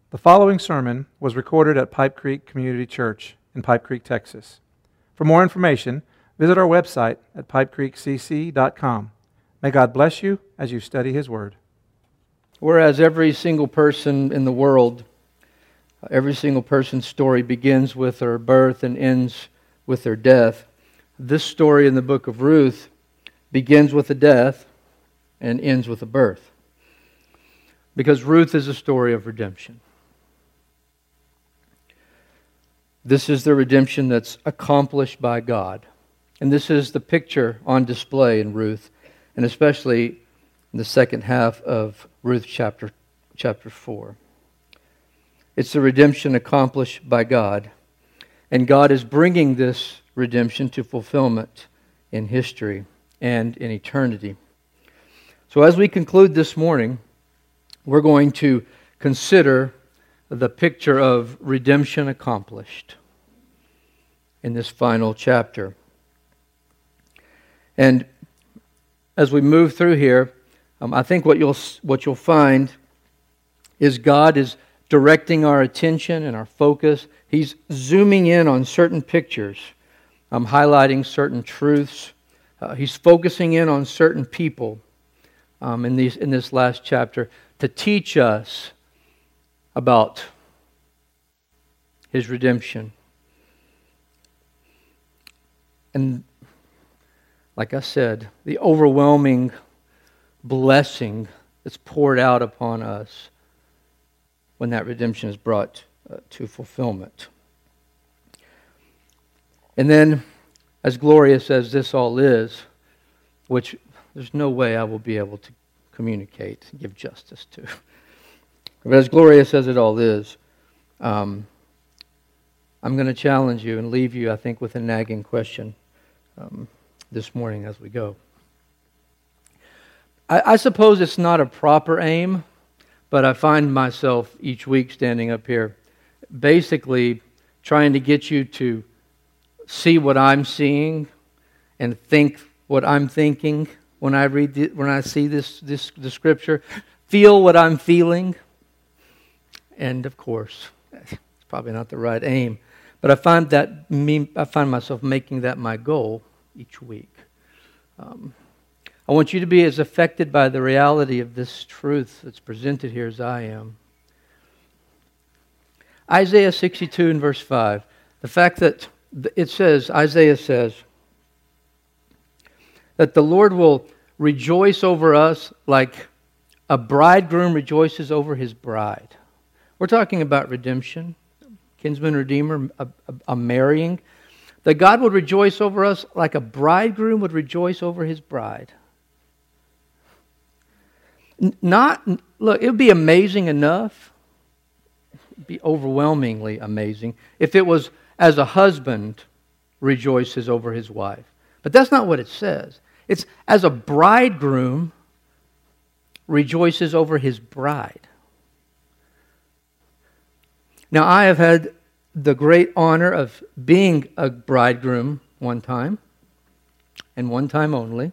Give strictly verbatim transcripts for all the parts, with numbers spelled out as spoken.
The following sermon was recorded at Pipe Creek Community Church in Pipe Creek, Texas. For more information, visit our website at pipe creek c c dot com. May God bless you as you study His Word. Whereas every single person in the world, every single person's story begins with their birth and ends with their death, this story in the book of Ruth begins with a death and ends with a birth. Because Ruth is a story of redemption. This is the redemption that's accomplished by God. And this is the picture on display in Ruth, and especially in the second half of Ruth chapter, chapter four. It's the redemption accomplished by God. And God is bringing this redemption to fulfillment in history and in eternity. So as we conclude this morning, we're going to consider the picture of redemption accomplished in this final chapter. And as we move through here, um, I think what you'll what you'll find is God is directing our attention and our focus. He's zooming in on certain pictures, um, highlighting certain truths. Uh, he's focusing in on certain people um, in these in this last chapter to teach us about His redemption. And like I said, the overwhelming blessing that's poured out upon us when that redemption is brought uh, to fulfillment. And then, as glorious as this all is, which there's no way I will be able to communicate and give justice to, but as glorious as it all is, um, I'm going to challenge you and leave you, I think, with a nagging question um, this morning as we go. I, I suppose it's not a proper aim, but I find myself each week standing up here basically trying to get you to see what I'm seeing and think what I'm thinking when I read the, when I see this, this the scripture, feel what I'm feeling. And of course, it's probably not the right aim, but I find that me, I find myself making that my goal each week. Um, I want you to be as affected by the reality of this truth that's presented here as I am. Isaiah sixty-two and verse five. The fact that it says, Isaiah says, that the Lord will rejoice over us like a bridegroom rejoices over his bride. We're talking about redemption, kinsman redeemer, a, a, a marrying. That God would rejoice over us like a bridegroom would rejoice over his bride. Not, look, it would be amazing enough, it'd be overwhelmingly amazing, if it was as a husband rejoices over his wife. But that's not what it says. It's as a bridegroom rejoices over his bride. Now, I have had the great honor of being a bridegroom one time, and one time only.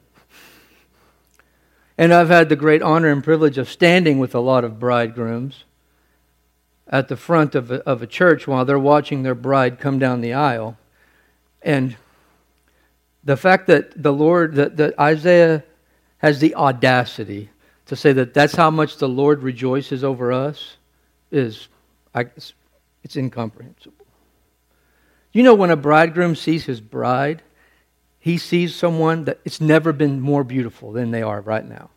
And I've had the great honor and privilege of standing with a lot of bridegrooms at the front of a, of a church while they're watching their bride come down the aisle. And the fact that the Lord, that, that Isaiah has the audacity to say that that's how much the Lord rejoices over us is, I, it's, it's incomprehensible. You know, when a bridegroom sees his bride, he sees someone that it's never been more beautiful than they are right now.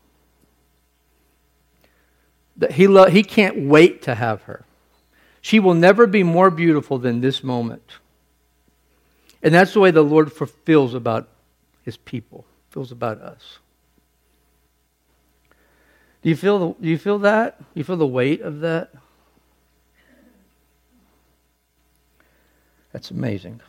That he lo- he can't wait to have her. She will never be more beautiful than this moment. And that's the way the Lord feels about His people, feels about us. Do you feel the, do you feel that? Do you feel the weight of that? That's amazing.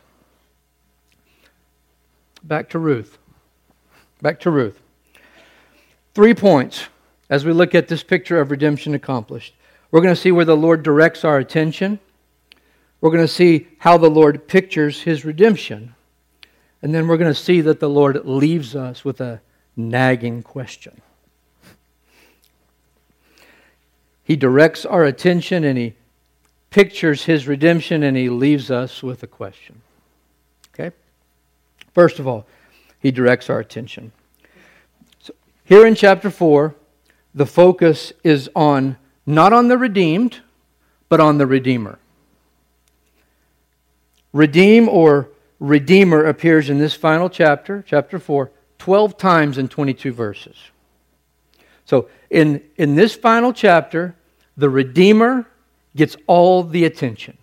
Back to Ruth. Back to Ruth. Three points as we look at this picture of redemption accomplished. We're going to see where the Lord directs our attention. We're going to see how the Lord pictures His redemption. And then we're going to see that the Lord leaves us with a nagging question. He directs our attention and He pictures his redemption, and he leaves us with a question. Okay? First of all, he directs our attention. So here in chapter four, the focus is on, not on the redeemed, but on the Redeemer. Redeem or Redeemer appears in this final chapter, chapter four, twelve times in twenty-two verses. So in, in this final chapter, the Redeemer gets all the attention.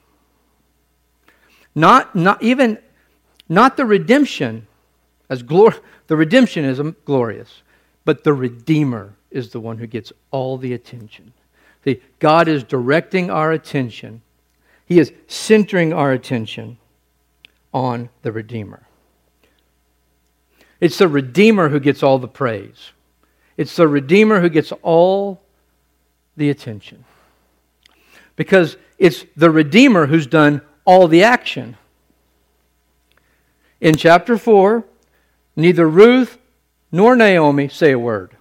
Not, not even, not the redemption, as glor- the redemption is glorious, but the Redeemer is the one who gets all the attention. See, God is directing our attention. He is centering our attention on the Redeemer. It's the Redeemer who gets all the praise. It's the Redeemer who gets all the attention. Because it's the Redeemer who's done all the action. In chapter four, neither Ruth nor Naomi say a word.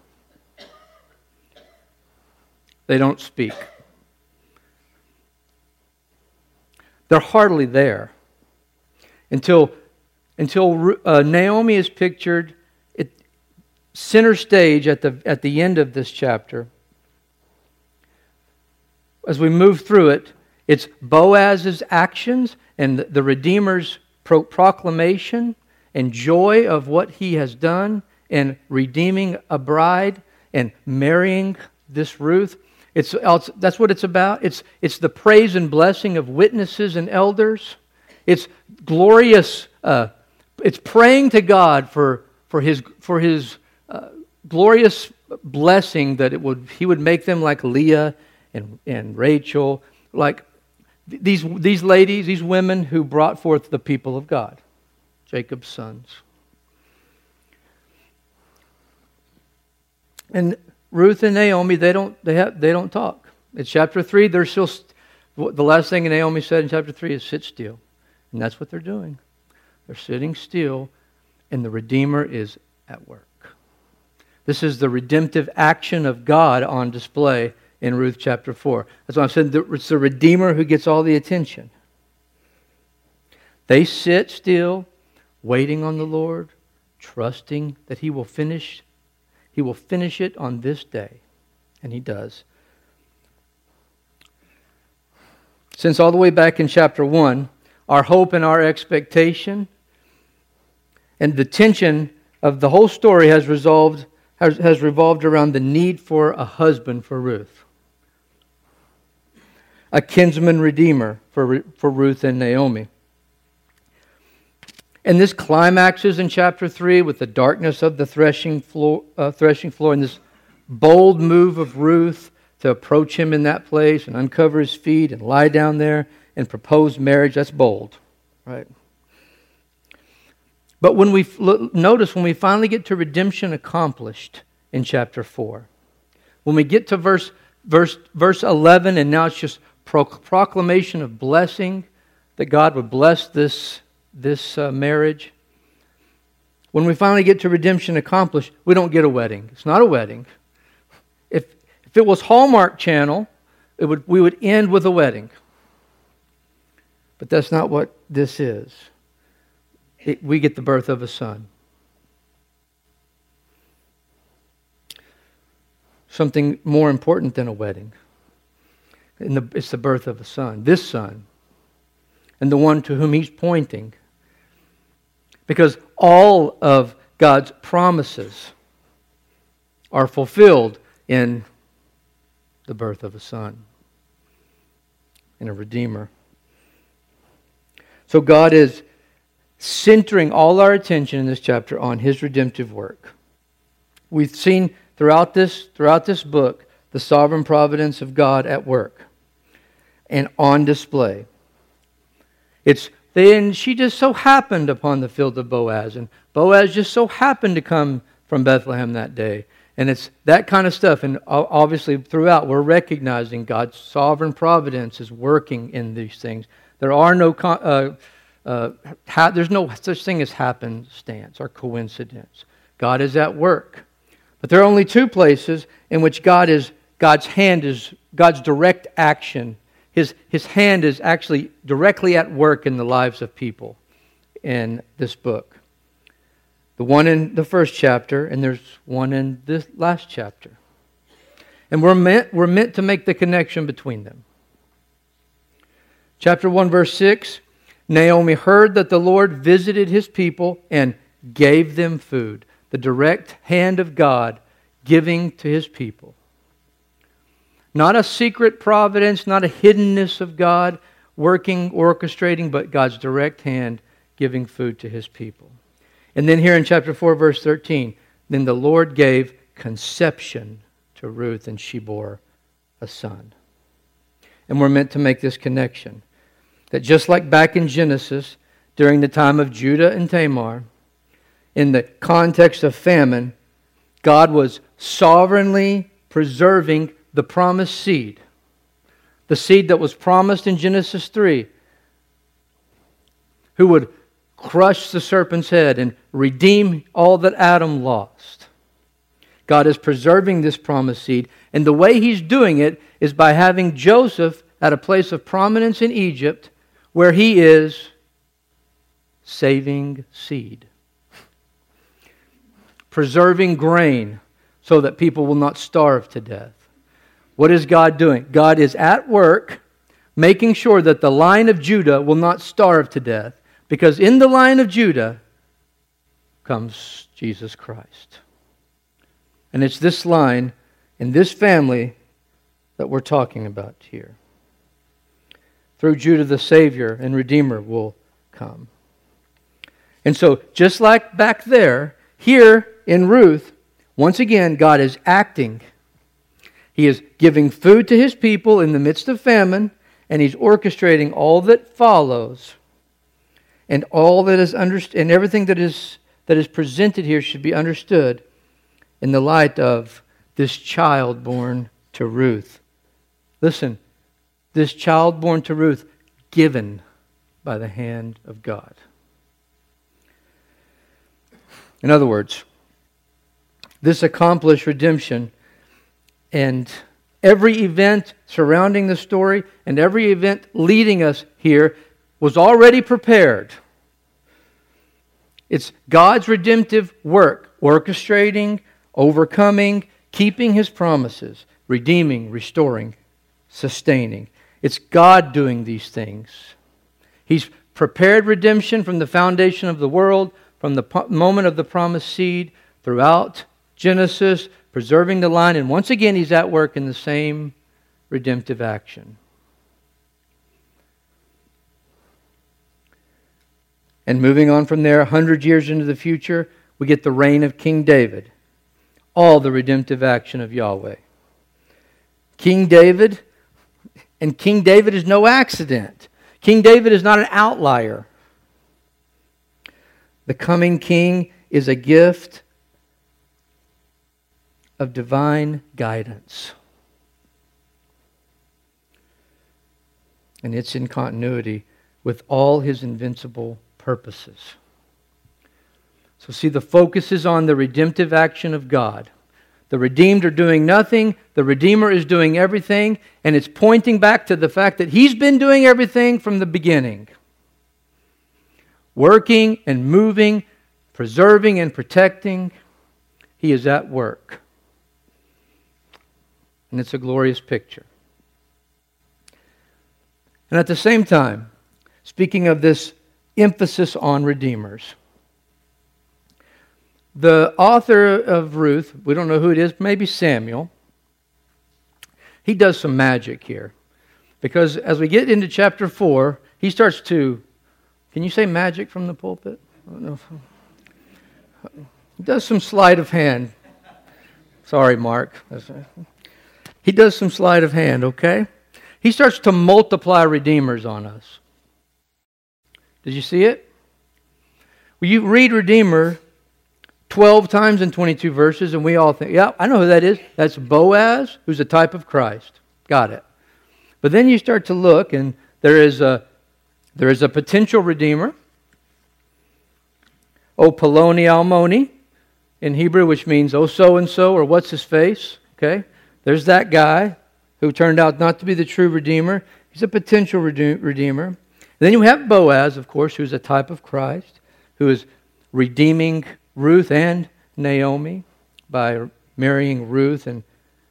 They don't speak. They're hardly there until, until uh, Naomi is pictured at center stage at the, at the end of this chapter. As we move through it, it's Boaz's actions and the Redeemer's pro- proclamation and joy of what he has done in redeeming a bride and marrying this Ruth. It's, that's what it's about. It's, it's the praise and blessing of witnesses and elders. It's glorious. Uh, it's praying to God for, for His, for his uh, glorious blessing that it would He would make them like Leah and, and Rachel, like these, these ladies, these women who brought forth the people of God, Jacob's sons. And Ruth and Naomi, they don't they have they don't talk. In chapter three, they're still. The last thing Naomi said in chapter three is sit still, and that's what they're doing. They're sitting still, and the Redeemer is at work. This is the redemptive action of God on display in Ruth chapter four. That's why I said it's the Redeemer who gets all the attention. They sit still, waiting on the Lord, trusting that He will finish. He will finish it on this day. And He does. Since all the way back in chapter one, our hope and our expectation and the tension of the whole story has resolved has, has revolved around the need for a husband for Ruth. A kinsman redeemer for, for Ruth and Naomi. And this climaxes in chapter three with the darkness of the threshing floor, uh, threshing floor, and this bold move of Ruth to approach him in that place and uncover his feet and lie down there and propose marriage. That's bold, right? But when we look, notice when we finally get to redemption accomplished in chapter four, when we get to verse verse verse eleven, and now it's just pro- proclamation of blessing that God would bless this. this uh, marriage. When we finally get to redemption accomplished, we don't get a wedding. It's not a wedding. If if it was Hallmark Channel, it would we would end with a wedding. But that's not what this is. It, we get the birth of a son. Something more important than a wedding. And the, it's the birth of a son. This son. And the one to whom He's pointing. Because all of God's promises are fulfilled in the birth of a son, in a Redeemer. So God is centering all our attention in this chapter on His redemptive work. We've seen throughout this, throughout this book the sovereign providence of God at work and on display. It's then she just so happened upon the field of Boaz, and Boaz just so happened to come from Bethlehem that day. And it's that kind of stuff. And obviously throughout we're recognizing God's sovereign providence is working in these things. There are no uh, uh, ha- there's no such thing as happenstance or coincidence. God is at work. But there are only two places in which God is God's hand is God's direct action his, his hand is actually directly at work in the lives of people in this book. The one in the first chapter, and there's one in this last chapter. And we're meant, we're meant to make the connection between them. Chapter one, verse six, Naomi heard that the Lord visited his people and gave them food. The direct hand of God giving to his people. Not a secret providence, not a hiddenness of God working, orchestrating, but God's direct hand giving food to his people. And then here in chapter four, verse thirteen, then the Lord gave conception to Ruth, and she bore a son. And we're meant to make this connection. That just like back in Genesis, during the time of Judah and Tamar, in the context of famine, God was sovereignly preserving the promised seed. The seed that was promised in Genesis three, who would crush the serpent's head and redeem all that Adam lost. God is preserving this promised seed, and the way He's doing it is by having Joseph at a place of prominence in Egypt, where he is saving seed, preserving grain so that people will not starve to death. What is God doing? God is at work making sure that the line of Judah will not starve to death, because in the line of Judah comes Jesus Christ. And it's this line in this family that we're talking about here. Through Judah, the Savior and Redeemer will come. And so, just like back there, here in Ruth, once again, God is acting. He is giving food to His people in the midst of famine, and He's orchestrating all that follows. And all that is underst- and everything that is that is presented here should be understood in the light of this child born to Ruth. Listen, this child born to Ruth, given by the hand of God. In other words, this accomplished redemption and every event surrounding the story and every event leading us here was already prepared. It's God's redemptive work, orchestrating, overcoming, keeping His promises, redeeming, restoring, sustaining. It's God doing these things. He's prepared redemption from the foundation of the world, from the po- moment of the promised seed, throughout Genesis, preserving the line, and once again He's at work in the same redemptive action. And moving on from there, a hundred years into the future, we get the reign of King David. All the redemptive action of Yahweh. King David, and King David is no accident. King David is not an outlier. The coming king is a gift of divine guidance. And it's in continuity with all His invincible purposes. So see, the focus is on the redemptive action of God. The redeemed are doing nothing. The Redeemer is doing everything. And it's pointing back to the fact that He's been doing everything from the beginning. Working and moving, preserving and protecting. He is at work. And it's a glorious picture. And at the same time, speaking of this emphasis on redeemers, the author of Ruth, we don't know who it is, maybe Samuel, he does some magic here. Because as we get into chapter four, he starts to, can you say magic from the pulpit? I don't know if, he does some sleight of hand. Sorry, Mark. He does some sleight of hand, okay? He starts to multiply redeemers on us. Did you see it? Well, you read Redeemer twelve times in twenty-two verses, and we all think, yeah, I know who that is. That's Boaz, who's a type of Christ. Got it. But then you start to look, and there is a there is a potential Redeemer. O Poloni Almoni in Hebrew, which means oh so-and-so, or what's his face. Okay? There's that guy. who turned out not to be the true Redeemer. He's a potential Redeemer. And then you have Boaz, of course, who's a type of Christ, who is redeeming Ruth and Naomi by marrying Ruth and,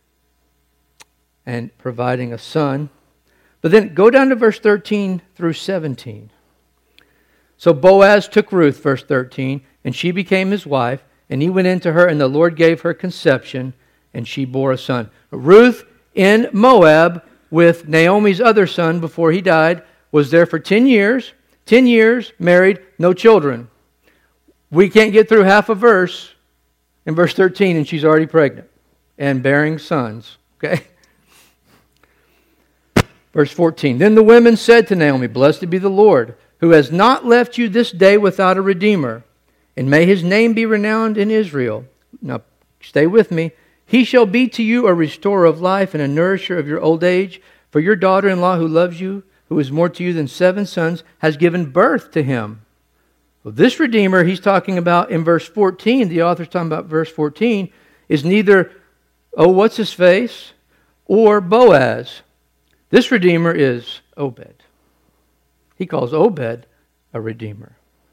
and providing a son. But then go down to verse thirteen through seventeen. So Boaz took Ruth, verse thirteen, and she became his wife, and he went into her, and the Lord gave her conception, and she bore a son. Ruth in Moab with Naomi's other son before he died was there for ten years. ten years, married, no children. We can't get through half a verse in verse thirteen, and she's already pregnant and bearing sons. Okay? Verse fourteen, then the women said to Naomi, blessed be the Lord, who has not left you this day without a redeemer, and may his name be renowned in Israel. Now, stay with me. He shall be to you a restorer of life and a nourisher of your old age, for your daughter-in-law who loves you, who is more to you than seven sons, has given birth to him. Well, this Redeemer he's talking about in verse fourteen, the author's talking about verse fourteen, is neither, oh, what's his face, or Boaz. This Redeemer is Obed. He calls Obed a Redeemer.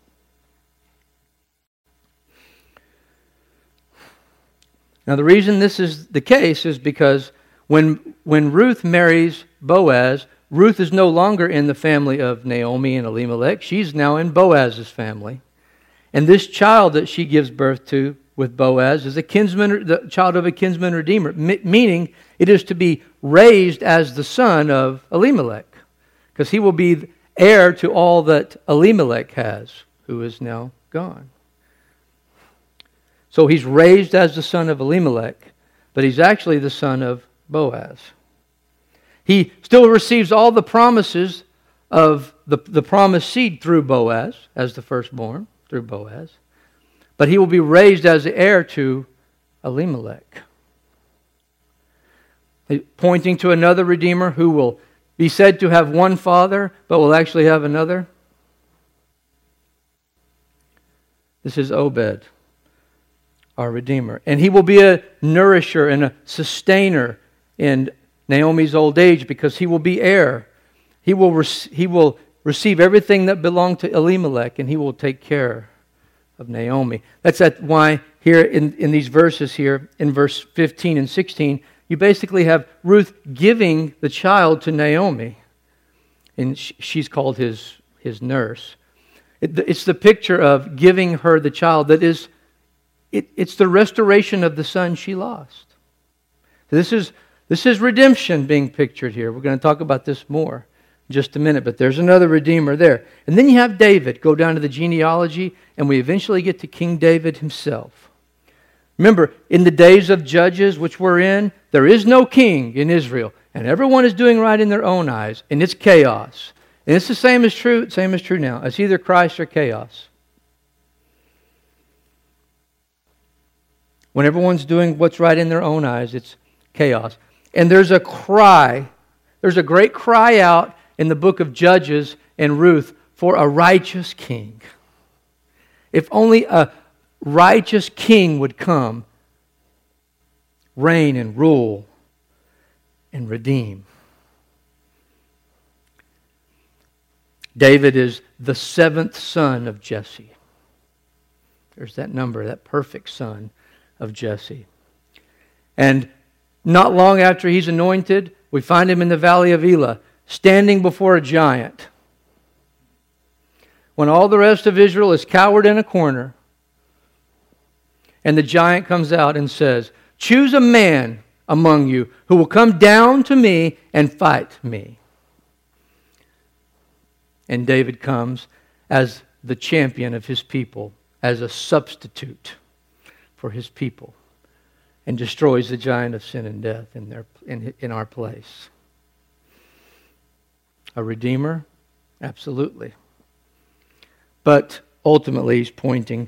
Now the reason this is the case is because when, when Ruth marries Boaz, Ruth is no longer in the family of Naomi and Elimelech. She's now in Boaz's family. And this child that she gives birth to with Boaz is a kinsman, the child of a kinsman redeemer, meaning it is to be raised as the son of Elimelech, because he will be heir to all that Elimelech has, who is now gone. So he's raised as the son of Elimelech, but he's actually the son of Boaz. He still receives all the promises of the, the promised seed through Boaz, as the firstborn, through Boaz. But he will be raised as the heir to Elimelech. Pointing to another Redeemer who will be said to have one father, but will actually have another. This is Obed, our Redeemer. And he will be a nourisher and a sustainer in Naomi's old age, because he will be heir. He will, rec- he will receive everything that belonged to Elimelech, and he will take care of Naomi. That's why here in, in these verses here, in verse fifteen and sixteen, you basically have Ruth giving the child to Naomi. And she's called his, his nurse. It, it's the picture of giving her the child that is, it, it's the restoration of the son she lost. This is, this is redemption being pictured here. We're going to talk about this more in just a minute, but there's another Redeemer there. And then you have David. Go down to the genealogy, and we eventually get to King David himself. Remember, in the days of Judges, which we're in, there is no king in Israel, and everyone is doing right in their own eyes, and it's chaos. And it's the same as true, same as true now. It's either Christ or chaos. When everyone's doing what's right in their own eyes, it's chaos. And there's a cry, there's a great cry out in the book of Judges and Ruth for a righteous king. If only a righteous king would come, reign and rule and redeem. David is the seventh son of Jesse. There's that number, that perfect son of Jesse. And not long after he's anointed, we find him in the valley of Elah, standing before a giant. When all the rest of Israel is cowered in a corner, and the giant comes out and says, choose a man among you who will come down to me and fight me. And David comes as the champion of his people, as a substitute for his people, and destroys the giant of sin and death in, their, in, in our place. A Redeemer? Absolutely. But ultimately he's pointing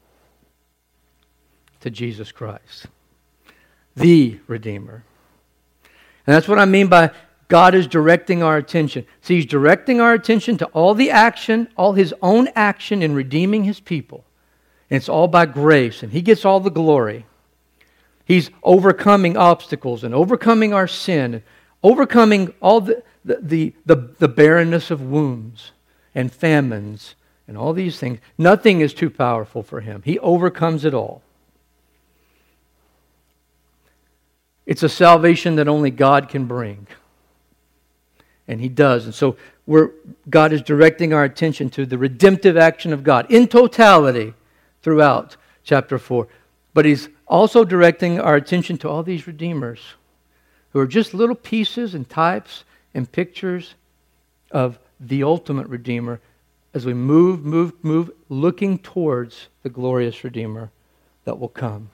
to Jesus Christ, the Redeemer. And that's what I mean by God is directing our attention. See, He's directing our attention to all the action, all His own action in redeeming His people. And it's all by grace, and He gets all the glory. He's overcoming obstacles and overcoming our sin. overcoming all the, the, the, the, the barrenness of wombs and famines and all these things. Nothing is too powerful for him. He overcomes it all. It's a salvation that only God can bring. And he does. And so we're, God is directing our attention to the redemptive action of God in totality throughout chapter four. But he's also directing our attention to all these redeemers who are just little pieces and types and pictures of the ultimate Redeemer as we move, move, move, looking towards the glorious Redeemer that will come.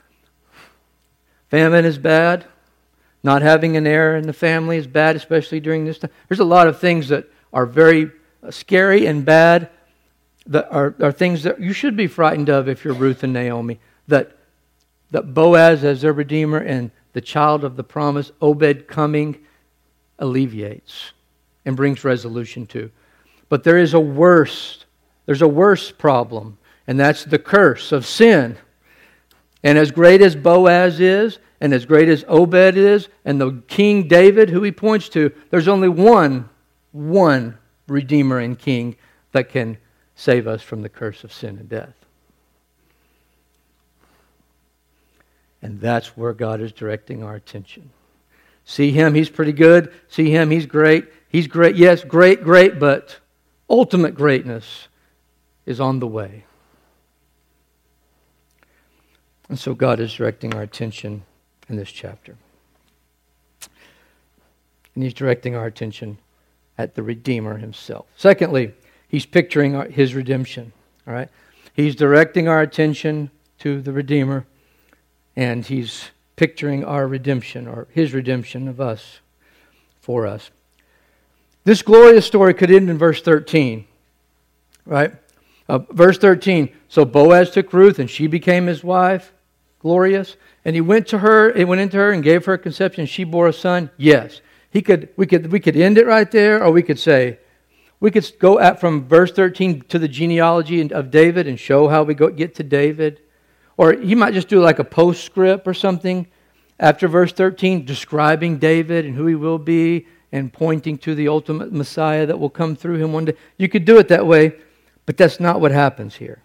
Famine is bad. Not having an heir in the family is bad, especially during this time. There's a lot of things that are very scary and bad that are, are things that you should be frightened of if you're Ruth and Naomi. That, that Boaz as their Redeemer and the child of the promise, Obed, coming, alleviates and brings resolution to. But there is a worse, there's a worse problem, and that's the curse of sin. And as great as Boaz is, and as great as Obed is, and the King David, who he points to, there's only one, one Redeemer and King that can save us from the curse of sin and death. And that's where God is directing our attention. See him, he's pretty good. See him, he's great. He's great, yes, great, great, but ultimate greatness is on the way. And so God is directing our attention in this chapter. And he's directing our attention at the Redeemer himself. Secondly, he's picturing our, his redemption. All right? He's directing our attention to the Redeemer, and he's picturing our redemption, or his redemption of us, for us. This glorious story could end in verse thirteen. Right? Uh, verse thirteen, so Boaz took Ruth, and she became his wife. Glorious. And he went to her, he went into her and gave her a conception. She bore a son. Yes. He could, we could, we could end it right there, or we could say, we could go at from verse thirteen to the genealogy of David and show how we go get to David. Or he might just do like a postscript or something after verse thirteen, describing David and who he will be and pointing to the ultimate Messiah that will come through him one day. You could do it that way, but that's not what happens here.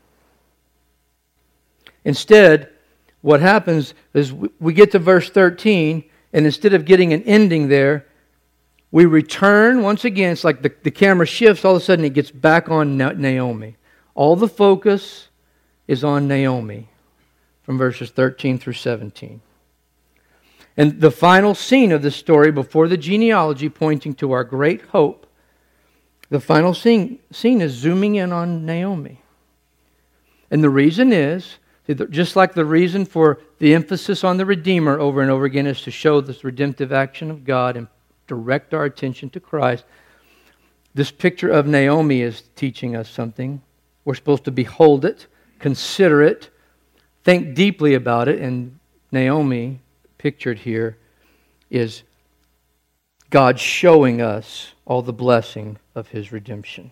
Instead, what happens is we get to verse thirteen, and instead of getting an ending there, we return once again. It's like the, the camera shifts, all of a sudden it gets back on Naomi. All the focus is on Naomi from verses thirteen through seventeen. And the final scene of this story before the genealogy pointing to our great hope, the final scene, scene is zooming in on Naomi. And the reason is, just like the reason for the emphasis on the Redeemer over and over again is to show this redemptive action of God and direct our attention to Christ, this picture of Naomi is teaching us something. We're supposed to behold it, consider it, think deeply about it, and Naomi, pictured here, is God showing us all the blessing of His redemption.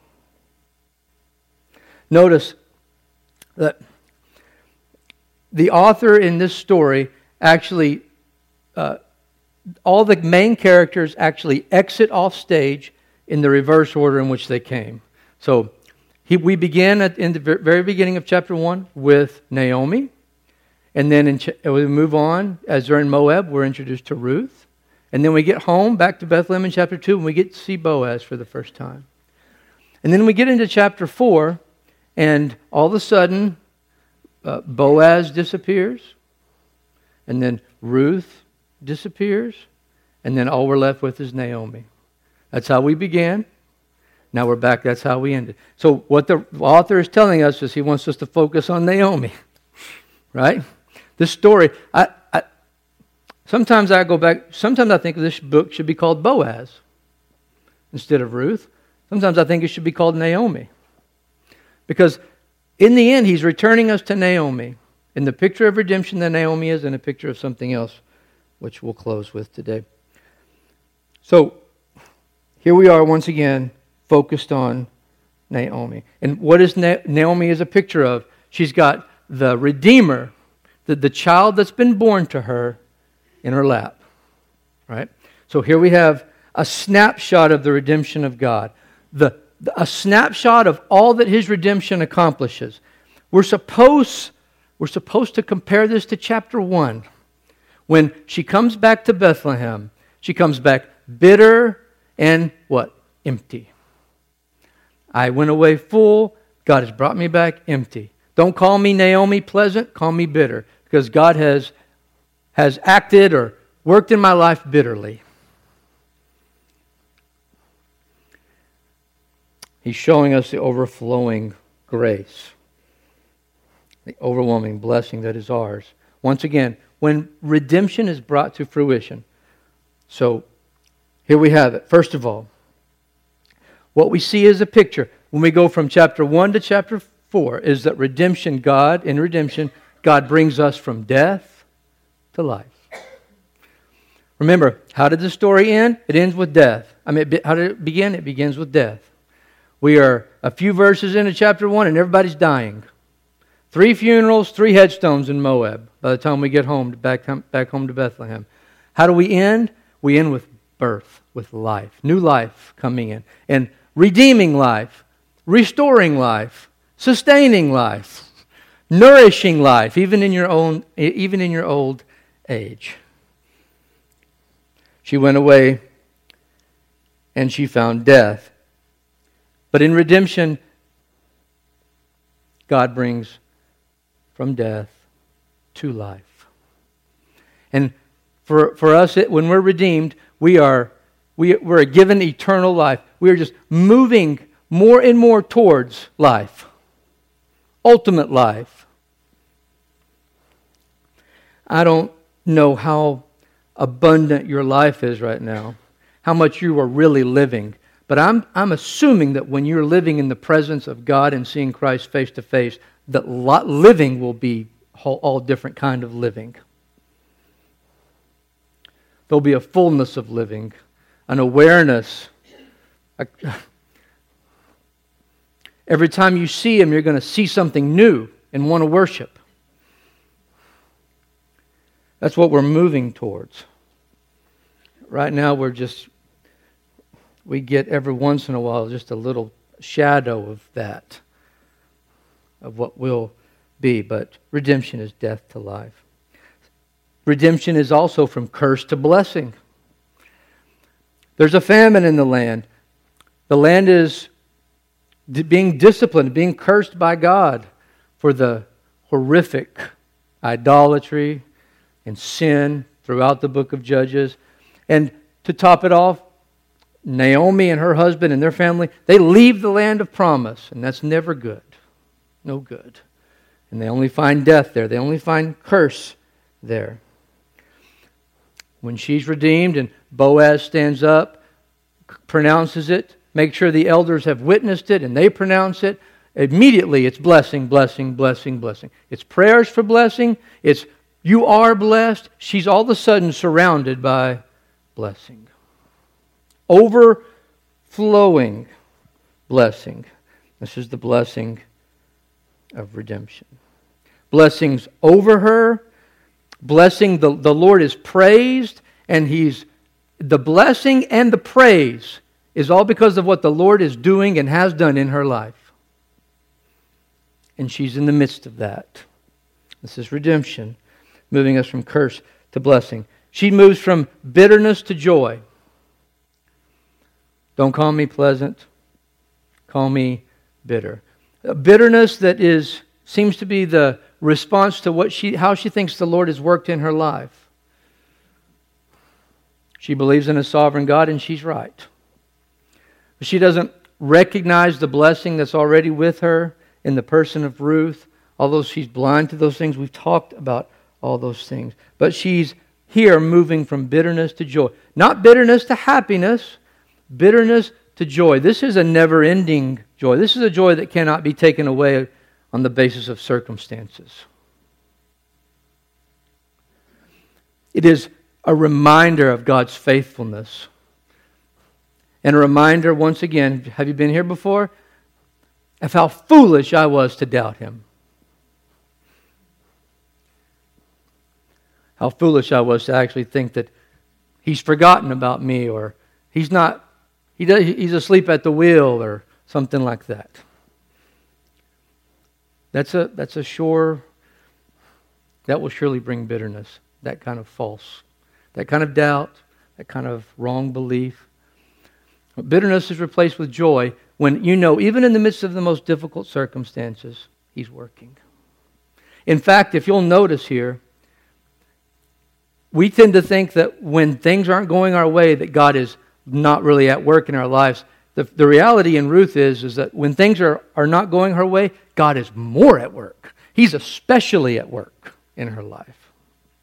Notice that the author in this story actually, uh, all the main characters actually exit off stage in the reverse order in which they came. So he, we begin at, in the very beginning of chapter one with Naomi. And then in, we move on, as they're in Moab, we're introduced to Ruth. And then we get home, back to Bethlehem in chapter two, and we get to see Boaz for the first time. And then we get into chapter four, and all of a sudden, uh, Boaz disappears. And then Ruth disappears. And then all we're left with is Naomi. That's how we began. Now we're back, that's how we ended. So what the author is telling us is he wants us to focus on Naomi. Right? This story, I, I sometimes I go back, sometimes I think this book should be called Boaz instead of Ruth. Sometimes I think it should be called Naomi. Because in the end, he's returning us to Naomi. In the picture of redemption that Naomi is, and a picture of something else, which we'll close with today. So, here we are once again, focused on Naomi. And what is Na- Naomi is a picture of? She's got the Redeemer, the, the child that's been born to her, in her lap. Right? So here we have a snapshot of the redemption of God. The, the, a snapshot of all that His redemption accomplishes. We're supposed, we're supposed to compare this to chapter one. When she comes back to Bethlehem, she comes back bitter and what? Empty. I went away full. God has brought me back empty. Don't call me Naomi pleasant. Call me bitter. Because God has, has acted or worked in my life bitterly. He's showing us the overflowing grace. The overwhelming blessing that is ours. Once again, when redemption is brought to fruition. So, here we have it. First of all, what we see is a picture. When we go from chapter one to chapter four, is that redemption, God, in redemption, God brings us from death to life. Remember, how did the story end? It ends with death. I mean, how did it begin? It begins with death. We are a few verses into chapter one and everybody's dying. Three funerals, three headstones in Moab by the time we get home, back, back home to Bethlehem. How do we end? We end with birth, with life. New life coming in. And redeeming life, restoring life, sustaining life, nourishing life, even in your own, even in your old age. She went away and she found death. But in redemption, God brings from death to life. And for, for us, it, when we're redeemed, we are we, we're given eternal life. We are just moving more and more towards life. Ultimate life. I don't know how abundant your life is right now, how much you are really living. But I'm, I'm assuming that when you're living in the presence of God and seeing Christ face to face, that living will be all, all different kind of living. There'll be a fullness of living, an awareness. A, every time you see Him, you're going to see something new and want to worship. That's what we're moving towards. Right now, we're just, we get every once in a while just a little shadow of that, of what will be. But redemption is death to life. Redemption is also from curse to blessing. There's a famine in the land. The land is being disciplined, being cursed by God for the horrific idolatry and sin throughout the book of Judges. And to top it off, Naomi and her husband and their family, they leave the land of promise, and that's never good. No good. And they only find death there. They only find curse there. When she's redeemed and Boaz stands up, pronounces it, make sure the elders have witnessed it and they pronounce it, immediately it's blessing, blessing, blessing, blessing. It's prayers for blessing. It's you are blessed. She's all of a sudden surrounded by blessing. Overflowing blessing. This is the blessing of redemption. Blessings over her. Blessing, the, the Lord is praised, and He's the blessing and the praise is all because of what the Lord is doing and has done in her life. And she's in the midst of that. This is redemption, moving us from curse to blessing. She moves from bitterness to joy. Don't call me pleasant. Call me bitter. A bitterness that is seems to be the response to what she, how she thinks the Lord has worked in her life. She believes in a sovereign God, and she's right. But she doesn't recognize the blessing that's already with her in the person of Ruth, although she's blind to those things. We've talked about all those things. But she's here moving from bitterness to joy. Not bitterness to happiness, bitterness to joy. This is a never-ending joy. This is a joy that cannot be taken away on the basis of circumstances. It is a reminder of God's faithfulness. And a reminder, once again, have you been here before? Of how foolish I was to doubt Him. How foolish I was to actually think that he's forgotten about me, or he's not, he does, he's asleep at the wheel, or something like that. That's a, that's a sure, that will surely bring bitterness, that kind of false, that kind of doubt, that kind of wrong belief. Bitterness is replaced with joy when you know, even in the midst of the most difficult circumstances, he's working. In fact, if you'll notice here, we tend to think that when things aren't going our way, that God is not really at work in our lives. The, the reality in Ruth is, is that when things are, are not going her way, God is more at work. He's especially at work in her life.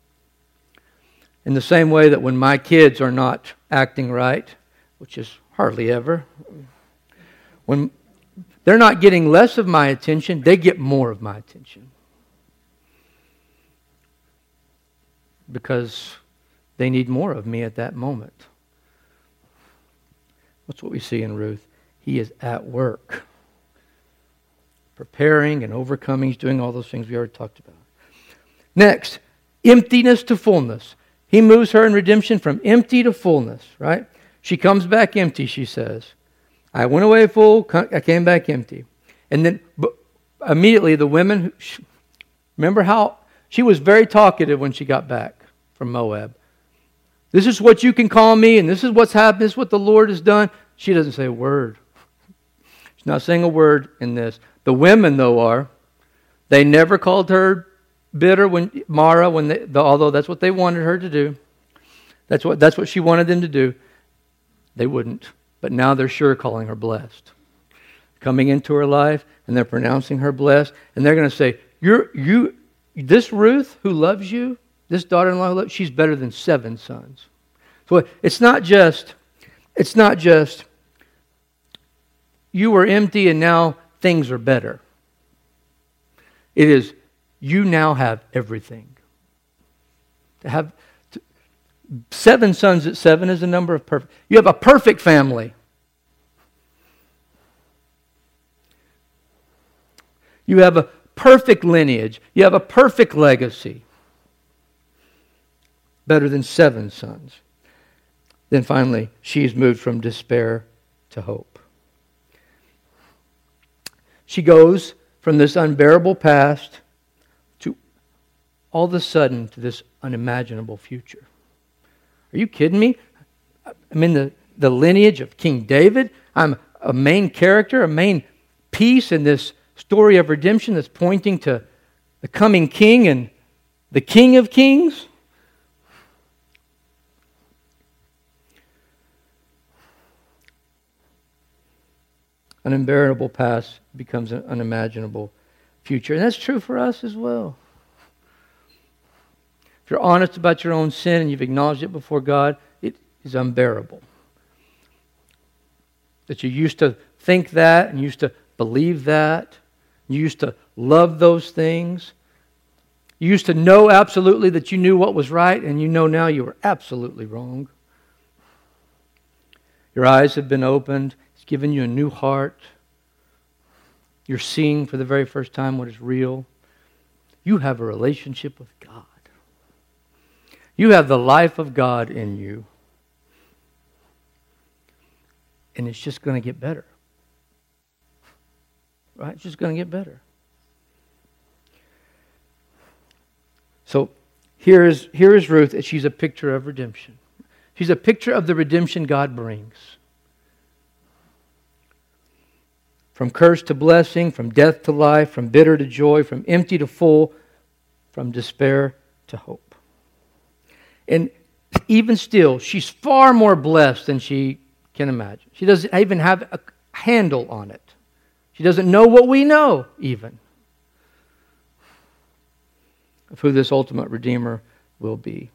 In the same way that when my kids are not acting right, which is hardly ever, when they're not getting less of my attention, they get more of my attention. Because they need more of me at that moment. That's what we see in Ruth. He is at work, preparing and overcoming. He's doing all those things we already talked about. Next, emptiness to fullness. He moves her in redemption from empty to fullness, right? She comes back empty, she says. I went away full, I came back empty. And then but immediately the women, who, remember how she was very talkative when she got back from Moab. This is what you can call me, and this is what's happened, this is what the Lord has done. She doesn't say a word. She's not saying a word in this. The women, though, are. They never called her bitter when Mara, when they, the, although that's what they wanted her to do. That's what that's what she wanted them to do. They wouldn't. But now they're sure calling her blessed. Coming into her life, and they're pronouncing her blessed, and they're going to say, "You're you, this Ruth who loves you, this daughter-in-law who loves, she's better than seven sons." So it's not just, it's not just you were empty and now things are better. It is you now have everything. To have to, seven sons at seven is a number of perfect. You have a perfect family. You have a perfect lineage. You have a perfect legacy. Better than seven sons. Then finally, she's moved from despair to hope. She goes from this unbearable past to all of a sudden to this unimaginable future. Are you kidding me? I'm in the, the lineage of King David. I'm a main character, a main piece in this story of redemption that's pointing to the coming king and the King of Kings. An unbearable past becomes an unimaginable future. And that's true for us as well. If you're honest about your own sin and you've acknowledged it before God, it is unbearable. That you used to think that and used to believe that. You used to love those things. You used to know absolutely that you knew what was right, and you know now you were absolutely wrong. Your eyes have been opened. He's given you a new heart. You're seeing for the very first time what is real. You have a relationship with God. You have the life of God in you. And it's just going to get better. Right? It's just going to get better. So here is, here is Ruth, and she's a picture of redemption. She's a picture of the redemption God brings. From curse to blessing, from death to life, from bitter to joy, from empty to full, from despair to hope. And even still, she's far more blessed than she can imagine. She doesn't even have a handle on it. She doesn't know what we know, even, of who this ultimate Redeemer will be.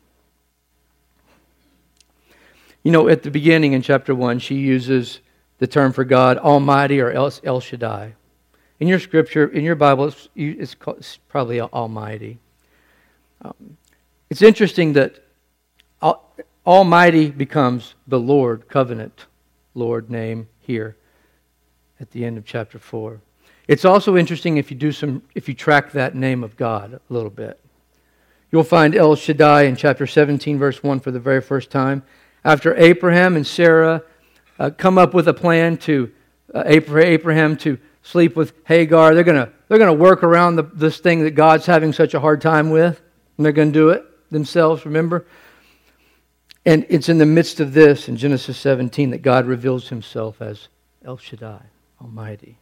You know, at the beginning in chapter one, she uses the term for God, Almighty or El, El Shaddai. In your scripture, in your Bible, it's, it's, called, it's probably Almighty. Um, it's interesting that Almighty becomes the Lord, covenant Lord name here at the end of chapter four. It's also interesting if you do some, if you track that name of God a little bit. You'll find El Shaddai in chapter seventeen, verse one for the very first time. After Abraham and Sarah uh, come up with a plan to uh, Abraham to sleep with Hagar, they're going to they're going to work around the, this thing that God's having such a hard time with, and they're going to do it themselves, remember? And it's in the midst of this, in Genesis seventeen, that God reveals himself as El Shaddai, Almighty.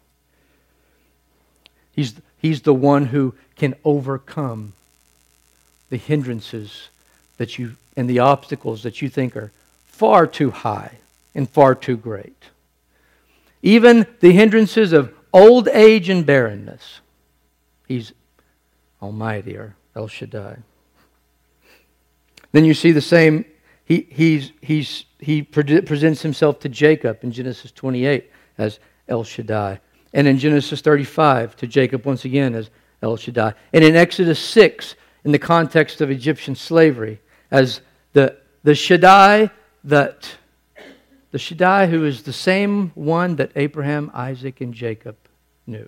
He's, he's the one who can overcome the hindrances that you and the obstacles that you think are far too high and far too great. Even the hindrances of old age and barrenness. He's Almighty, or El Shaddai. Then you see the same, he, he's, he's, he presents himself to Jacob in Genesis twenty-eight as El Shaddai. And in Genesis thirty-five to Jacob once again as El Shaddai. And in Exodus six, in the context of Egyptian slavery, as the, the Shaddai that the Shaddai who is the same one that Abraham, Isaac, and Jacob knew.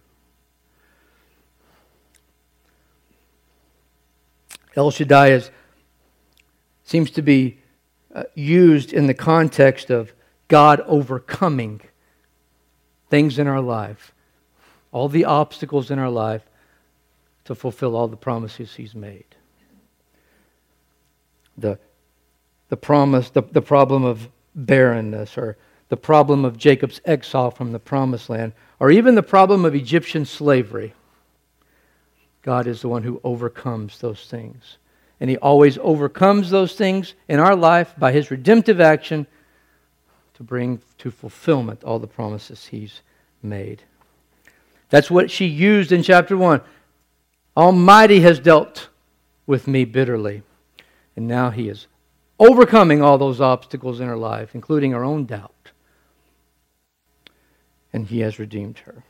El Shaddai is, seems to be uh, used in the context of God overcoming things in our life, all the obstacles in our life, to fulfill all the promises He's made. The, the promise, the, the problem of barrenness, or the problem of Jacob's exile from the promised land, or even the problem of Egyptian slavery. God is the one who overcomes those things. And He always overcomes those things in our life by His redemptive action to bring to fulfillment all the promises He's made. That's what she used in chapter one. Almighty has dealt with me bitterly. And now He is overcoming all those obstacles in her life, including her own doubt. And He has redeemed her.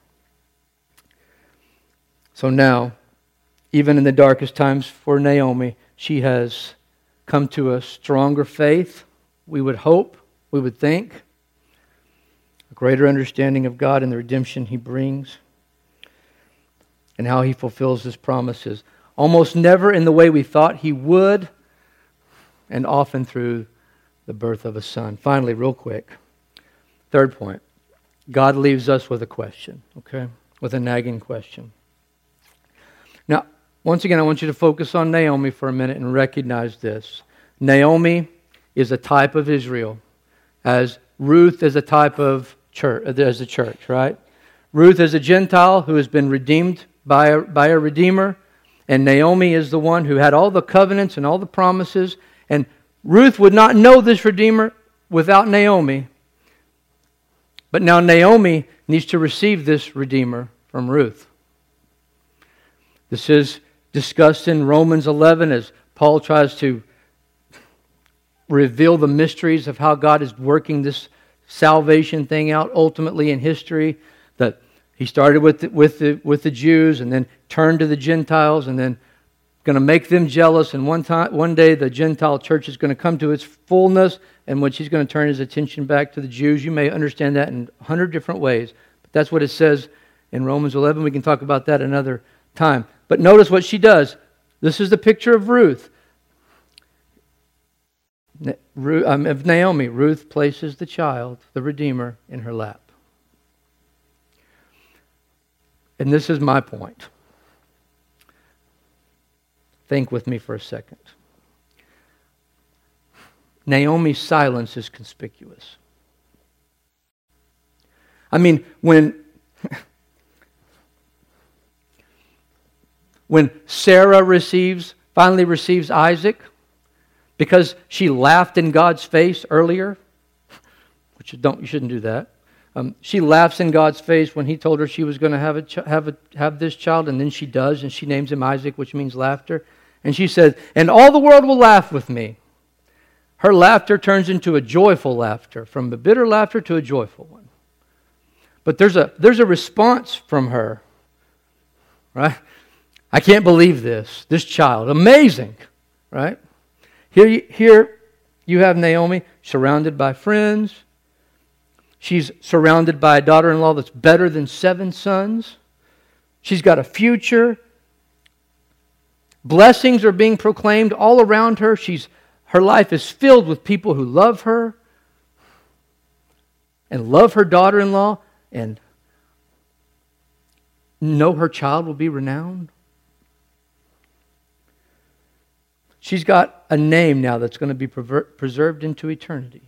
So now, even in the darkest times for Naomi, she has come to a stronger faith, we would hope, we would think, a greater understanding of God and the redemption He brings, and how He fulfills His promises. Almost never in the way we thought He would, and often through the birth of a son. Finally, real quick, third point. God leaves us with a question, okay? With a nagging question. Now, once again, I want you to focus on Naomi for a minute and recognize this. Naomi is a type of Israel, as Ruth is a type of church, as a church, right? Ruth is a Gentile who has been redeemed by a, by a Redeemer, and Naomi is the one who had all the covenants and all the promises, and Ruth would not know this Redeemer without Naomi. But now Naomi needs to receive this Redeemer from Ruth. This is discussed in Romans eleven as Paul tries to reveal the mysteries of how God is working this salvation thing out ultimately in history. That He started with the, with the, with the Jews and then turned to the Gentiles and then going to make them jealous. And one time, one day the Gentile church is going to come to its fullness, and which He's going to turn His attention back to the Jews. You may understand that in a hundred different ways, but that's what it says in Romans eleven. We can talk about that another time. But notice what she does. This is the picture of Ruth. Of Naomi. Ruth places the child, the Redeemer, in her lap. And this is my point. Think with me for a second. Naomi's silence is conspicuous. I mean, when... When Sarah receives, finally receives Isaac, because she laughed in God's face earlier, which you don't, you shouldn't do that. Um, she laughs in God's face when He told her she was going to have a, have a, have this child, and then she does, and she names him Isaac, which means laughter. And she says, "And all the world will laugh with me." Her laughter turns into a joyful laughter, from a bitter laughter to a joyful one. But there's a there's a response from her, right? I can't believe this. This child. Amazing. Right? Here you, here you have Naomi surrounded by friends. She's surrounded by a daughter-in-law that's better than seven sons. She's got a future. Blessings are being proclaimed all around her. She's, her life is filled with people who love her and love her daughter-in-law and know her child will be renowned. She's got a name now that's going to be preserved into eternity.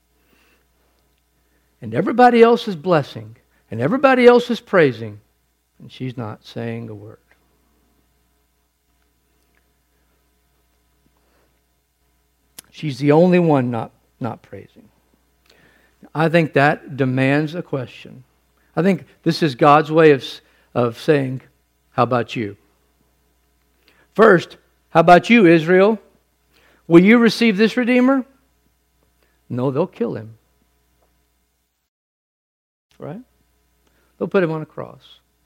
And everybody else is blessing, and everybody else is praising, and she's not saying a word. She's the only one not, not praising. I think that demands a question. I think this is God's way of, of saying, how about you? First, how about you, Israel? Will you receive this Redeemer? No, they'll kill him. Right? They'll put him on a cross.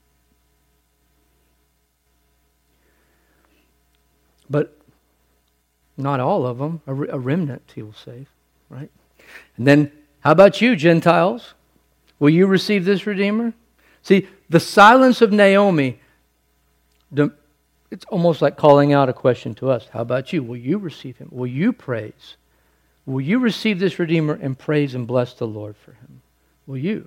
But not all of them. A remnant he will save. Right? And then, how about you, Gentiles? Will you receive this Redeemer? See, the silence of Naomi, it's almost like calling out a question to us. How about you? Will you receive him? Will you praise? Will you receive this Redeemer and praise and bless the Lord for him? Will you?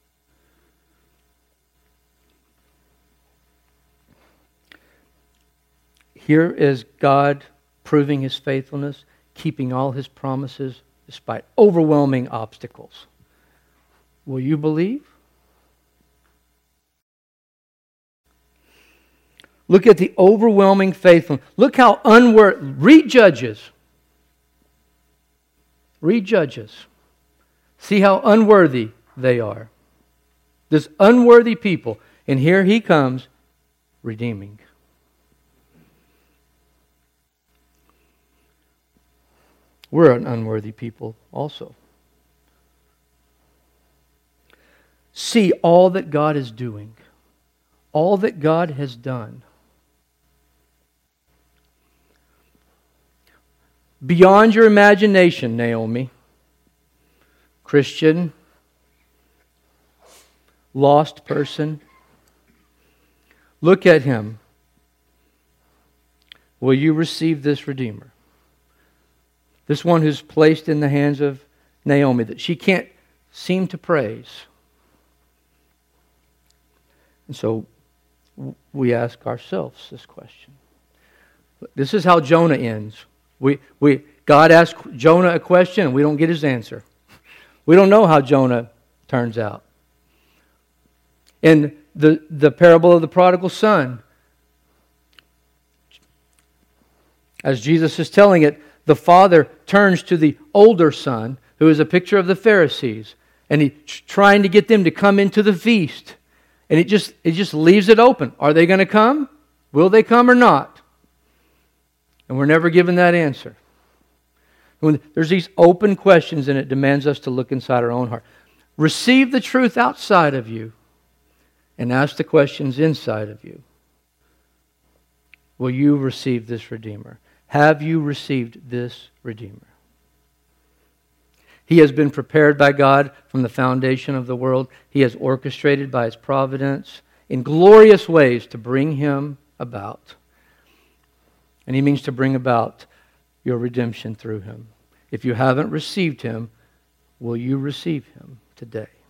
Here is God proving his faithfulness, keeping all his promises despite overwhelming obstacles. Will you believe? Look at the overwhelming faithfulness. Look how unworthy. Read Judges. Read Judges. See how unworthy they are. This unworthy people. And here he comes redeeming. We're an unworthy people also. See all that God is doing. All that God has done. Beyond your imagination, Naomi. Christian. Lost person. Look at him. Will you receive this Redeemer? This one who's placed in the hands of Naomi that she can't seem to praise. And so we ask ourselves this question. This is how Jonah ends. We, we, God asks Jonah a question and we don't get his answer. We don't know how Jonah turns out. In the, the parable of the prodigal son, as Jesus is telling it, the father turns to the older son, who is a picture of the Pharisees, and he's trying to get them to come into the feast. And it just, it just leaves it open. Are they going to come? Will they come or not? And we're never given that answer. When there's these open questions, and it demands us to look inside our own heart. Receive the truth outside of you and ask the questions inside of you. Will you receive this Redeemer? Have you received this Redeemer? He has been prepared by God from the foundation of the world. He has orchestrated by His providence in glorious ways to bring Him about. And He means to bring about your redemption through Him. If you haven't received Him, will you receive Him today?